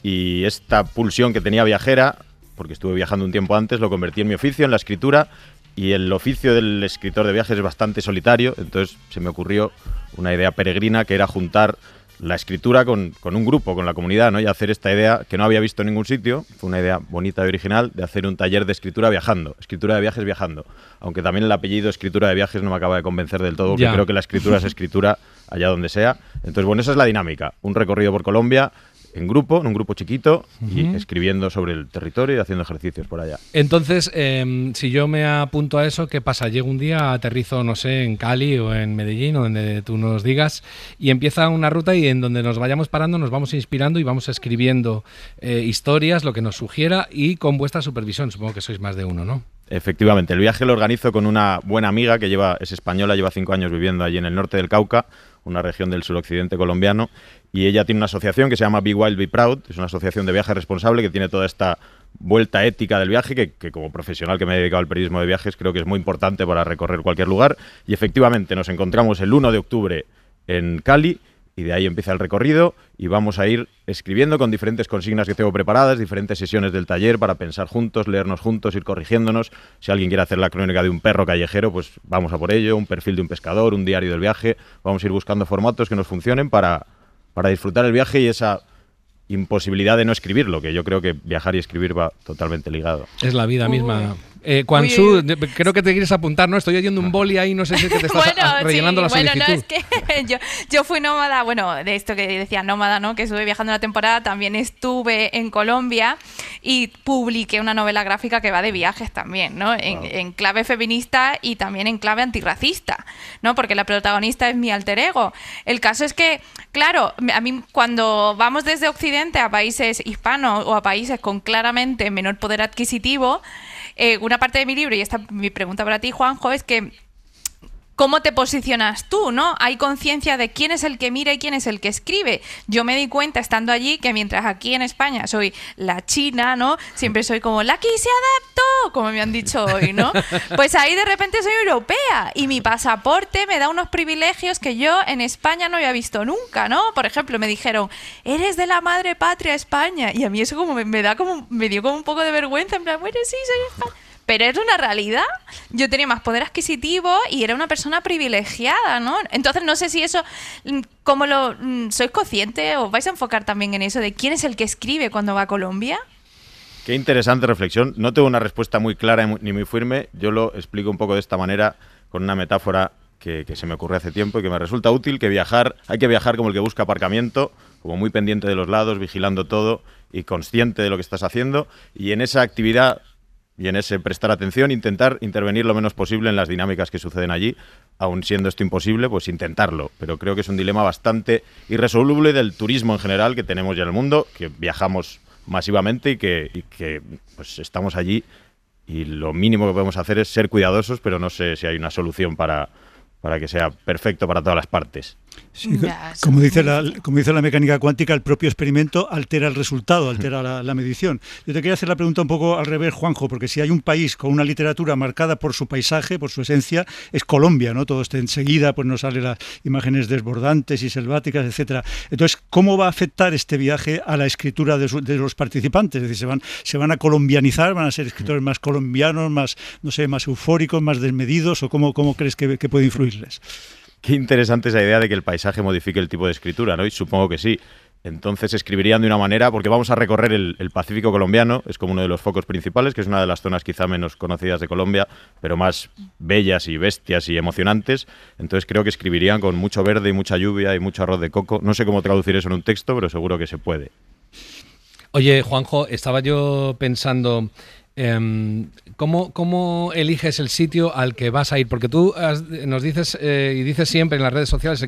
Y esta pulsión que tenía viajera, porque estuve viajando un tiempo antes, lo convertí en mi oficio, en la escritura. Y el oficio del escritor de viajes es bastante solitario, entonces se me ocurrió una idea peregrina que era juntar la escritura con un grupo, con la comunidad, ¿no? Y hacer esta idea que no había visto en ningún sitio. Fue una idea bonita y original de hacer un taller de escritura viajando, escritura de viajes viajando. Aunque también el apellido escritura de viajes no me acaba de convencer del todo, porque creo que la escritura es escritura allá donde sea. Entonces, bueno, esa es la dinámica. Un recorrido por Colombia en un grupo chiquito, y escribiendo sobre el territorio y haciendo ejercicios por allá. Entonces, si yo me apunto a eso, ¿qué pasa? Llego un día, aterrizo, no sé, en Cali o en Medellín, o donde tú nos digas, y empieza una ruta y en donde nos vayamos parando nos vamos inspirando y vamos escribiendo historias, lo que nos sugiera, y con vuestra supervisión. Supongo que sois más de uno, ¿no? Efectivamente, el viaje lo organizo con una buena amiga que es española, lleva 5 años viviendo allí en el norte del Cauca, una región del suroccidente colombiano, y ella tiene una asociación que se llama Be Wild, Be Proud. Es una asociación de viaje responsable que tiene toda esta vuelta ética del viaje que como profesional que me he dedicado al periodismo de viajes creo que es muy importante para recorrer cualquier lugar. Y efectivamente nos encontramos el 1 de octubre en Cali y de ahí empieza el recorrido y vamos a ir escribiendo con diferentes consignas que tengo preparadas, diferentes sesiones del taller para pensar juntos, leernos juntos, ir corrigiéndonos. Si alguien quiere hacer la crónica de un perro callejero, pues vamos a por ello, un perfil de un pescador, un diario del viaje. Vamos a ir buscando formatos que nos funcionen para disfrutar el viaje y esa imposibilidad de no escribirlo, que yo creo que viajar y escribir va totalmente ligado. Es la vida misma. Quan Su, creo que te quieres apuntar, ¿no? Estoy oyendo un boli ahí, no sé si es que te estás rellenando la solicitud. Bueno, no, es que yo fui nómada, bueno, de esto que decía nómada, ¿no? Que estuve viajando una temporada, también estuve en Colombia y publiqué una novela gráfica que va de viajes también, ¿no? En clave feminista y también en clave antirracista, ¿no? Porque la protagonista es mi alter ego. El caso es que, claro, a mí cuando vamos desde Occidente a países hispanos o a países con claramente menor poder adquisitivo, una parte de mi libro, y esta mi pregunta para ti, Juanjo, es que ¿cómo te posicionas tú, no? Hay conciencia de quién es el que mira y quién es el que escribe. Yo me di cuenta estando allí que mientras aquí en España soy la china, ¿no? Siempre soy como la que se adaptó, como me han dicho hoy, ¿no? Pues ahí de repente soy europea y mi pasaporte me da unos privilegios que yo en España no había visto nunca, ¿no? Por ejemplo, me dijeron, eres de la madre patria España, y a mí eso como me dio como un poco de vergüenza, en plan, bueno, sí, soy España. Pero es una realidad. Yo tenía más poder adquisitivo y era una persona privilegiada, ¿no? Entonces no sé si eso, ¿cómo sois conscientes o vais a enfocar también en eso de quién es el que escribe cuando va a Colombia? Qué interesante reflexión. No tengo una respuesta muy clara ni muy firme. Yo lo explico un poco de esta manera, con una metáfora que se me ocurrió hace tiempo y que me resulta útil, que hay que viajar como el que busca aparcamiento, como muy pendiente de los lados, vigilando todo y consciente de lo que estás haciendo. Y en esa actividad y en ese prestar atención, intentar intervenir lo menos posible en las dinámicas que suceden allí, aun siendo esto imposible, pues intentarlo. Pero creo que es un dilema bastante irresoluble del turismo en general que tenemos ya en el mundo, que viajamos masivamente y que pues estamos allí y lo mínimo que podemos hacer es ser cuidadosos, pero no sé si hay una solución para que sea perfecto para todas las partes. Sí, como dice la mecánica cuántica, el propio experimento altera el resultado, altera la medición. Yo te quería hacer la pregunta un poco al revés, Juanjo, porque si hay un país con una literatura marcada por su paisaje, por su esencia, es Colombia, ¿no? Todo enseguida pues nos salen las imágenes desbordantes y selváticas, etcétera. Entonces, ¿cómo va a afectar este viaje a la escritura de los participantes? Es decir, se van a colombianizar, van a ser escritores más colombianos, más, no sé, más eufóricos, más desmedidos, o cómo crees que puede influirles? Qué interesante esa idea de que el paisaje modifique el tipo de escritura, ¿no? Y supongo que sí. Entonces escribirían de una manera, porque vamos a recorrer el Pacífico colombiano, es como uno de los focos principales, que es una de las zonas quizá menos conocidas de Colombia, pero más bellas y bestias y emocionantes. Entonces creo que escribirían con mucho verde y mucha lluvia y mucho arroz de coco. No sé cómo traducir eso en un texto, pero seguro que se puede. Oye, Juanjo, estaba yo pensando... ¿Cómo eliges el sitio al que vas a ir? Porque tú nos dices y dices siempre en las redes sociales, el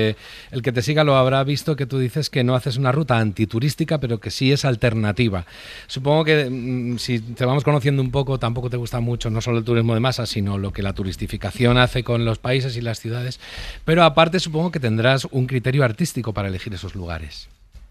que te siga lo habrá visto, que tú dices que no haces una ruta antiturística, pero que sí es alternativa. Supongo que si te vamos conociendo un poco, tampoco te gusta mucho no solo el turismo de masa, sino lo que la turistificación hace con los países y las ciudades. Pero aparte supongo que tendrás un criterio artístico para elegir esos lugares.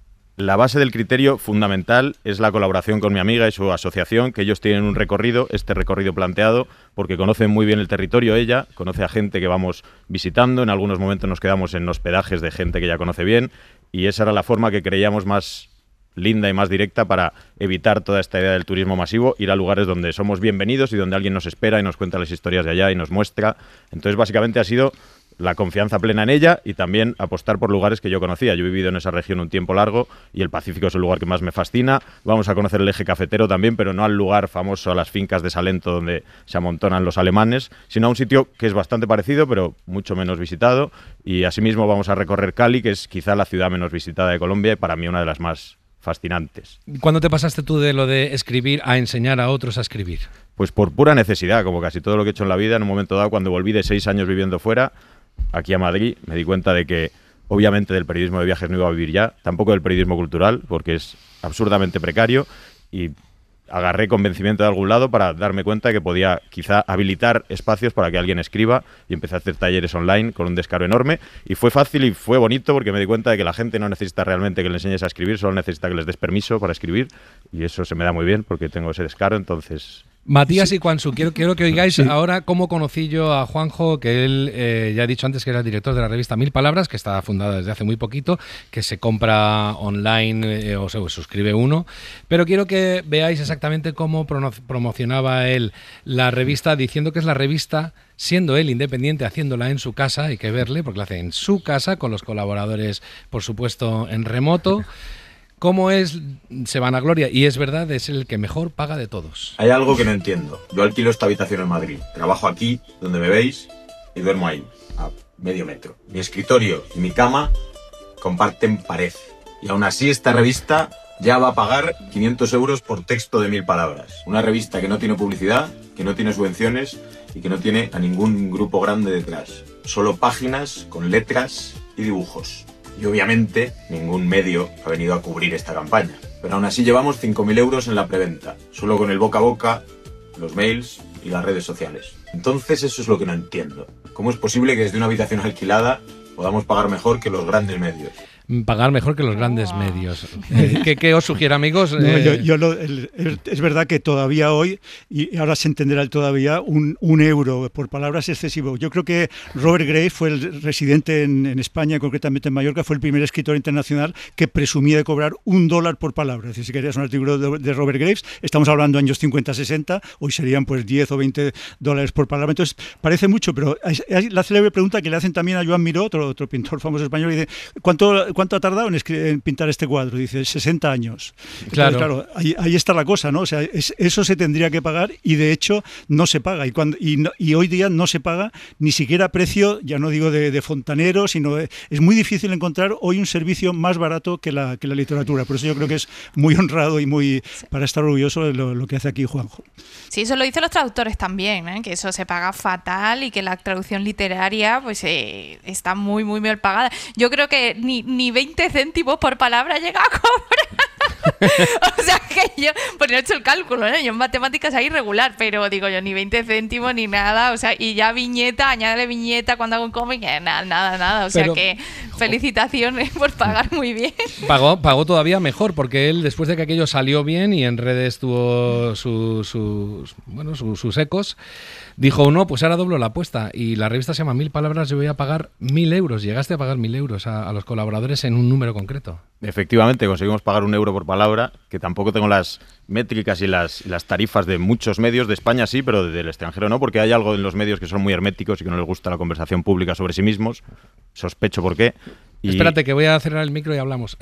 La base del criterio fundamental es la colaboración con mi amiga y su asociación, que ellos tienen un recorrido, este recorrido planteado, porque conocen muy bien el territorio ella, conoce a gente que vamos visitando, en algunos momentos nos quedamos en hospedajes de gente que ya conoce bien, y esa era la forma que creíamos más linda y más directa para evitar toda esta idea del turismo masivo, ir a lugares donde somos bienvenidos y donde alguien nos espera y nos cuenta las historias de allá y nos muestra. Entonces básicamente ha sido la confianza plena en ella y también apostar por lugares que yo conocía. Yo he vivido en esa región un tiempo largo y el Pacífico es el lugar que más me fascina. Vamos a conocer el eje cafetero también, pero no al lugar famoso, a las fincas de Salento donde se amontonan los alemanes, sino a un sitio que es bastante parecido, pero mucho menos visitado. Y asimismo vamos a recorrer Cali, que es quizá la ciudad menos visitada de Colombia y para mí una de las más fascinantes. ¿Cuándo te pasaste tú de lo de escribir a enseñar a otros a escribir? Pues por pura necesidad, como casi todo lo que he hecho en la vida. En un momento dado, cuando volví de 6 años viviendo fuera, aquí a Madrid, me di cuenta de que obviamente del periodismo de viajes no iba a vivir ya, tampoco del periodismo cultural, porque es absurdamente precario, y agarré convencimiento de algún lado para darme cuenta de que podía quizá habilitar espacios para que alguien escriba, y empecé a hacer talleres online con un descaro enorme, y fue fácil y fue bonito porque me di cuenta de que la gente no necesita realmente que le enseñes a escribir, solo necesita que les des permiso para escribir, y eso se me da muy bien porque tengo ese descaro. Entonces... Matías y Quansu, quiero que oigáis ahora cómo conocí yo a Juanjo, que él ya he dicho antes que era el director de la revista 1000 Palabras, que está fundada desde hace muy poquito, que se compra online o se suscribe uno, pero quiero que veáis exactamente cómo promocionaba él la revista, diciendo que es la revista, siendo él independiente, haciéndola en su casa, hay que verle, porque la hace en su casa, con los colaboradores, por supuesto, en remoto. ¿Cómo es? Se vanagloria, y es verdad, es el que mejor paga de todos. Hay algo que no entiendo. Yo alquilo esta habitación en Madrid, trabajo aquí, donde me veis, y duermo ahí, a medio metro. Mi escritorio y mi cama comparten pared. Y aún así esta revista ya va a pagar 500 euros por texto de 1000 palabras. Una revista que no tiene publicidad, que no tiene subvenciones y que no tiene a ningún grupo grande detrás. Solo páginas con letras y dibujos. Y obviamente ningún medio ha venido a cubrir esta campaña. Pero aún así llevamos 5.000 euros en la preventa, solo con el boca a boca, los mails y las redes sociales. Entonces eso es lo que no entiendo. ¿Cómo es posible que desde una habitación alquilada podamos pagar mejor que los grandes medios? Pagar mejor que los grandes medios. ¿Qué os sugiere, amigos? No, es verdad que todavía hoy, y ahora se entenderá el todavía, un euro por palabra es excesivo. Yo creo que Robert Graves fue el residente en España, concretamente en Mallorca, fue el primer escritor internacional que presumía de cobrar $1 por palabra. Es decir, si querías un artículo de Robert Graves, estamos hablando de años 50-60, hoy serían pues 10 o $20 por palabra. Entonces, parece mucho, pero hay la célebre pregunta que le hacen también a Joan Miró, otro pintor famoso español, y dice, ¿cuánto ha tardado en pintar este cuadro? Dice, 60 años. Entonces, claro, ahí está la cosa, ¿no? O sea, eso se tendría que pagar y de hecho no se paga. Y hoy día no se paga ni siquiera a precio, ya no digo de fontanero, sino es muy difícil encontrar hoy un servicio más barato que la literatura. Por eso yo creo que es muy honrado y muy para estar orgulloso de lo que hace aquí Juanjo. Sí, eso lo dicen los traductores también, ¿eh? Que eso se paga fatal y que la traducción literaria pues está muy, muy mal pagada. Yo creo que ni 20 céntimos por palabra llega a cobrar. O sea que yo, pues no he hecho el cálculo, ¿no? Yo en matemáticas ahí regular, pero digo yo, ni 20 céntimos ni nada, o sea, y ya viñeta, añádele viñeta cuando hago un cómic, nada, o sea pero, que felicitaciones por pagar muy bien. Pagó todavía mejor, porque él, después de que aquello salió bien y en redes tuvo sus ecos, dijo, no, pues ahora doblo la apuesta, y la revista se llama 1000 palabras, yo voy a pagar 1000 euros, llegaste a pagar 1000 euros a los colaboradores en un número concreto. Efectivamente, conseguimos pagar €1 por palabra, que tampoco tengo las métricas y las tarifas de muchos medios de España, sí, pero del extranjero no, porque hay algo en los medios que son muy herméticos y que no les gusta la conversación pública sobre sí mismos, sospecho por qué. Espérate, que voy a cerrar el micro y hablamos.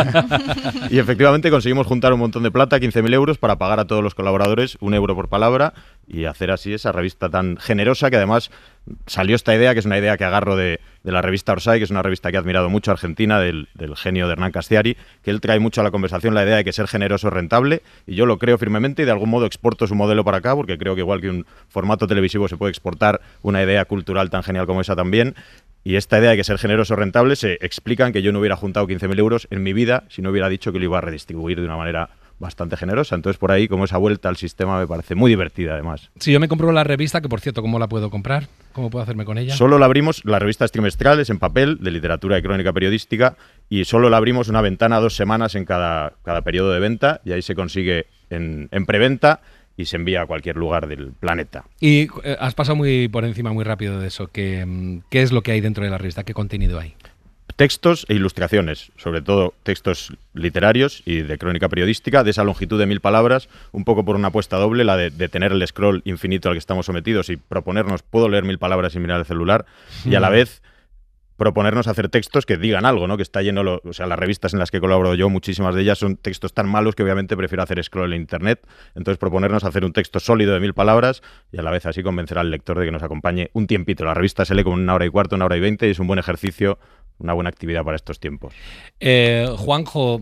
Y efectivamente conseguimos juntar un montón de plata, 15.000 euros, para pagar a todos los colaboradores €1 por palabra y hacer así esa revista tan generosa, que además salió esta idea, que es una idea que agarro de la revista Orsay, que es una revista que he admirado mucho, argentina, del genio de Hernán Castiari, que él trae mucho a la conversación la idea de que ser generoso es rentable, y yo lo creo firmemente y de algún modo exporto su modelo para acá, porque creo que igual que un formato televisivo se puede exportar una idea cultural tan genial como esa también. Y esta idea de que ser generoso es rentable se explica en que yo no hubiera juntado 15.000 euros en mi vida si no hubiera dicho que lo iba a redistribuir de una manera bastante generosa. Entonces, por ahí, como esa vuelta al sistema me parece muy divertida, además. Si yo me compro la revista, que por cierto, ¿cómo la puedo comprar? ¿Cómo puedo hacerme con ella? Solo la abrimos, la revista es trimestral, es en papel, de literatura y crónica periodística, y solo la abrimos una ventana 2 semanas en cada periodo de venta, y ahí se consigue en preventa y se envía a cualquier lugar del planeta. Y has pasado muy por encima, muy rápido de eso. ¿Qué es lo que hay dentro de la revista? ¿Qué contenido hay? Textos e ilustraciones, sobre todo textos literarios y de crónica periodística, de esa longitud de 1000 palabras, un poco por una apuesta doble, la de tener el scroll infinito al que estamos sometidos y proponernos, puedo leer 1000 palabras sin mirar el celular, y a la vez proponernos hacer textos que digan algo, ¿no? Que está lleno, o sea, las revistas en las que colaboro yo, muchísimas de ellas son textos tan malos que obviamente prefiero hacer scroll en internet. Entonces, proponernos hacer un texto sólido de 1000 palabras y a la vez así convencer al lector de que nos acompañe un tiempito. La revista se lee como 1 hora y cuarto, 1 hora y 20, y es un buen ejercicio, una buena actividad para estos tiempos. Juanjo,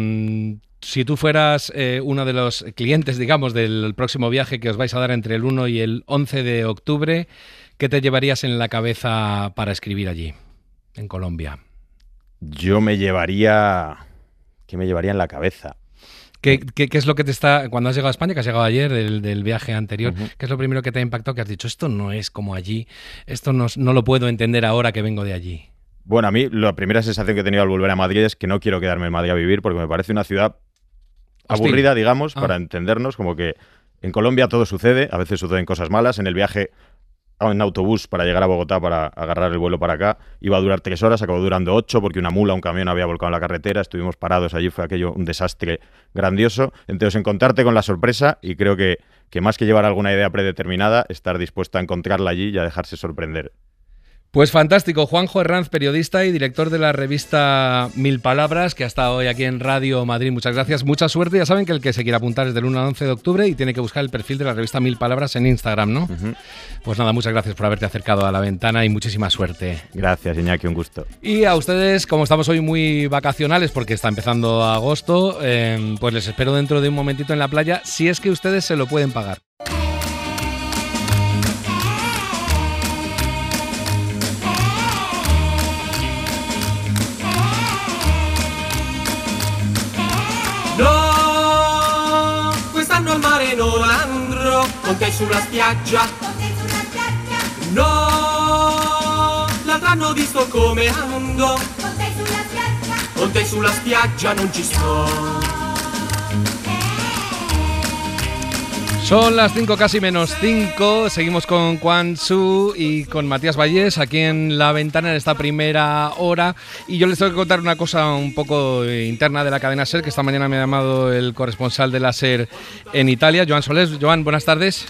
si tú fueras uno de los clientes, digamos, del próximo viaje que os vais a dar entre el 1 y el 11 de octubre, ¿qué te llevarías en la cabeza para escribir allí, en Colombia? Yo me llevaría... ¿Qué me llevaría en la cabeza? ¿Qué es lo que te está... Cuando has llegado a España, que has llegado ayer del viaje anterior, ¿qué es lo primero que te ha impactado, que has dicho, esto no es como allí, esto no lo puedo entender ahora que vengo de allí? Bueno, a mí la primera sensación que he tenido al volver a Madrid es que no quiero quedarme en Madrid a vivir, porque me parece una ciudad aburrida, digamos, para entendernos, como que en Colombia todo sucede, a veces suceden cosas malas. En el viaje en autobús para llegar a Bogotá, para agarrar el vuelo para acá, iba a durar 3 horas, acabó durando 8 porque una mula, un camión había volcado en la carretera, estuvimos parados allí, fue aquello un desastre grandioso. Entonces, encontrarte con la sorpresa, y creo que más que llevar alguna idea predeterminada, estar dispuesta a encontrarla allí y a dejarse sorprender. Pues fantástico. Juanjo Herranz, periodista y director de la revista 1000 palabras, que ha estado hoy aquí en Radio Madrid. Muchas gracias, mucha suerte. Ya saben que el que se quiera apuntar es del 1 al 11 de octubre y tiene que buscar el perfil de la revista 1000 palabras en Instagram, ¿no? Pues nada, muchas gracias por haberte acercado a la ventana y muchísima suerte. Gracias, Iñaki, un gusto. Y a ustedes, como estamos hoy muy vacacionales porque está empezando agosto, pues les espero dentro de un momentito en la playa, si es que ustedes se lo pueden pagar. No, quest'anno al mare non andrò, con te sulla spiaggia. No, l'avranno visto come ando, con te sulla spiaggia non ci sto. Son las 5 casi menos 5, seguimos con Quan Su y con Matías Vallés aquí en La Ventana en esta primera hora, y yo les tengo que contar una cosa un poco interna de la cadena SER, que esta mañana me ha llamado el corresponsal de la SER en Italia, Joan Solés. Joan, buenas tardes.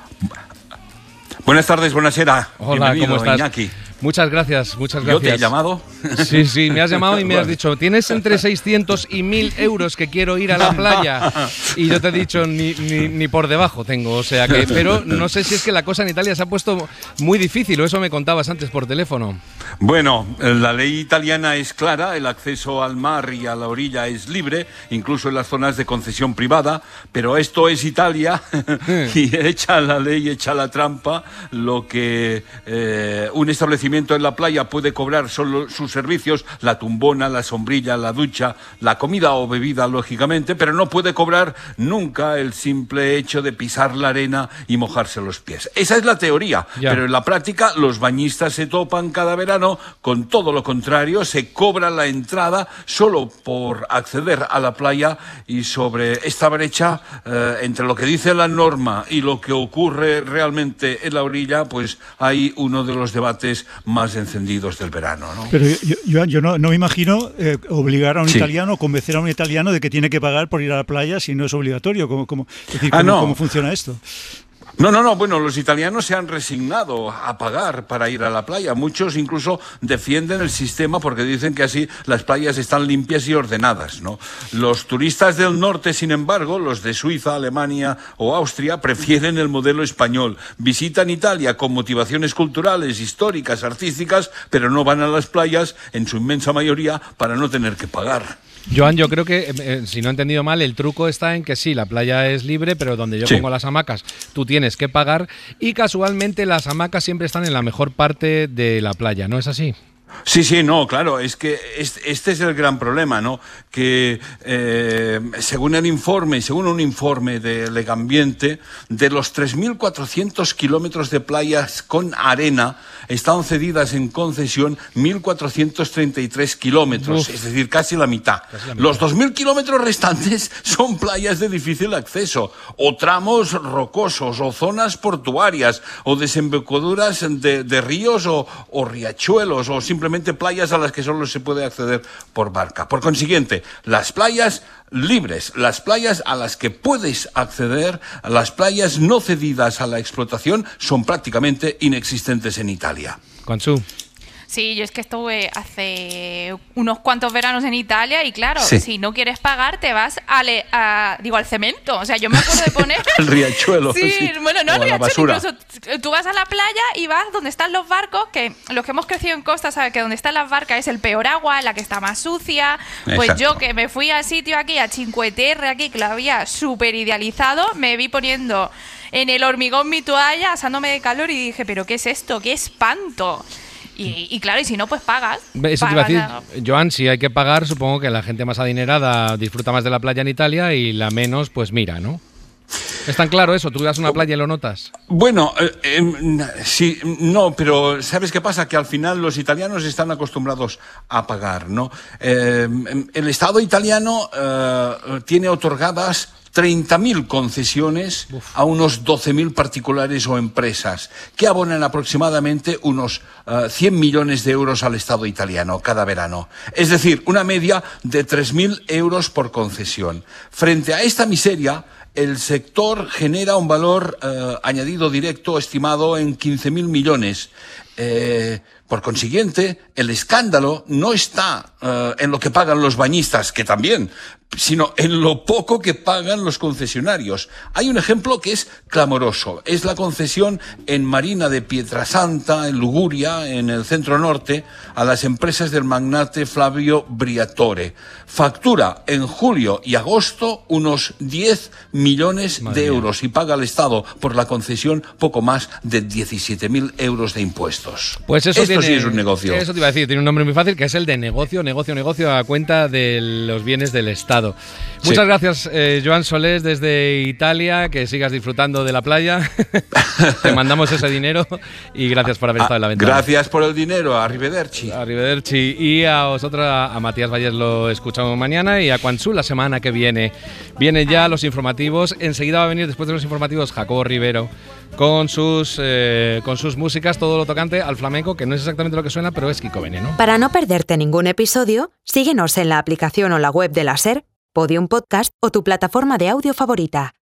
Buenas tardes, buonasera. Hola, bienvenido, ¿cómo estás? Iñaki. Muchas gracias, muchas gracias. ¿Yo te he llamado? Sí, me has llamado y me has dicho, tienes entre 600 y 1.000 euros que quiero ir a la playa. Y yo te he dicho, ni por debajo tengo, o sea que... Pero no sé si es que la cosa en Italia se ha puesto muy difícil, o eso me contabas antes por teléfono. Bueno, la ley italiana es clara, el acceso al mar y a la orilla es libre, incluso en las zonas de concesión privada, pero esto es Italia y echa la ley, echa la trampa, lo que un establecimiento en la playa puede cobrar solo sus servicios, la tumbona, la sombrilla, la ducha, la comida o bebida, lógicamente, pero no puede cobrar nunca el simple hecho de pisar la arena y mojarse los pies. Esa es la teoría, pero en la práctica los bañistas se topan cada verano con todo lo contrario, se cobra la entrada solo por acceder a la playa, y sobre esta brecha entre lo que dice la norma y lo que ocurre realmente en la orilla, pues hay uno de los debates más encendidos del verano, ¿no? Pero yo no me imagino obligar a un italiano, convencer a un italiano de que tiene que pagar por ir a la playa si no es obligatorio. ¿Cómo funciona esto? No, bueno, los italianos se han resignado a pagar para ir a la playa. Muchos incluso defienden el sistema porque dicen que así las playas están limpias y ordenadas, ¿no? Los turistas del norte, sin embargo, los de Suiza, Alemania o Austria, prefieren el modelo español. Visitan Italia con motivaciones culturales, históricas, artísticas, pero no van a las playas, en su inmensa mayoría, para no tener que pagar. Joan, yo creo que, si no he entendido mal, el truco está en que sí, la playa es libre, pero donde yo pongo las hamacas tú tienes que pagar, y casualmente las hamacas siempre están en la mejor parte de la playa, ¿no es así? Sí, no, claro, es que este es el gran problema, ¿no? Que según un informe de Legambiente, de los 3.400 kilómetros de playas con arena, están cedidas en concesión 1.433 kilómetros, es decir, casi la mitad. Los 2.000 kilómetros restantes son playas de difícil acceso, o tramos rocosos, o zonas portuarias, o desembocaduras de ríos o riachuelos, o simplemente playas a las que solo se puede acceder por barca. Por consiguiente, las playas libres, las playas a las que puedes acceder, las playas no cedidas a la explotación, son prácticamente inexistentes en Italia. Consu. Sí, yo es que estuve hace unos cuantos veranos en Italia y claro, si no quieres pagar te vas al cemento. O sea, yo me acuerdo de poner... el riachuelo. Sí, bueno, no, el riachuelo, incluso tú vas a la playa y vas donde están los barcos, que los que hemos crecido en costa saben que donde están las barcas es el peor agua, la que está más sucia. Pues exacto. Yo que me fui al sitio aquí, a Cinque Terre, aquí, que lo había súper idealizado, me vi poniendo en el hormigón mi toalla, asándome de calor y dije, ¿pero qué es esto? ¡Qué espanto! Y claro, y si no, pues pagas. Eso te iba a decir, Joan, si hay que pagar, supongo que la gente más adinerada disfruta más de la playa en Italia y la menos, pues mira, ¿no? ¿Es tan claro eso? ¿Tú vas a una playa y lo notas? Bueno, sí, no, pero ¿sabes qué pasa? Que al final los italianos están acostumbrados a pagar, ¿no? El Estado italiano tiene otorgadas 30.000 concesiones a unos 12.000 particulares o empresas que abonan aproximadamente unos 100 millones de euros al Estado italiano cada verano. Es decir, una media de 3.000 euros por concesión. Frente a esta miseria, el sector genera un valor añadido directo estimado en 15.000 millones. Por consiguiente, el escándalo no está en lo que pagan los bañistas, que también, sino en lo poco que pagan los concesionarios. Hay un ejemplo que es clamoroso. Es la concesión en Marina de Pietrasanta, en Liguria, en el centro norte, a las empresas del magnate Flavio Briatore. Factura en julio y agosto unos 10 millones de euros y paga al Estado por la concesión poco más de 17.000 euros de impuestos. Pues eso Esto sí es un negocio. Eso te iba a decir, tiene un nombre muy fácil, que es el de negocio a cuenta de los bienes del Estado. estado. Sí. Muchas gracias, Joan Solés, desde Italia, que sigas disfrutando de la playa. Te mandamos ese dinero y gracias por haber estado en la ventana. Gracias por el dinero, arrivederci. Arrivederci. Y a vosotros, a Matías Valles lo escuchamos mañana y a Quanxu la semana que viene. Vienen ya los informativos. Enseguida va a venir, después de los informativos, Jacobo Rivero con sus músicas, todo lo tocante al flamenco, que no es exactamente lo que suena, pero es Kiko Veneno. Para no perderte ningún episodio, síguenos en la aplicación o la web de la SER, Podium Podcast o tu plataforma de audio favorita.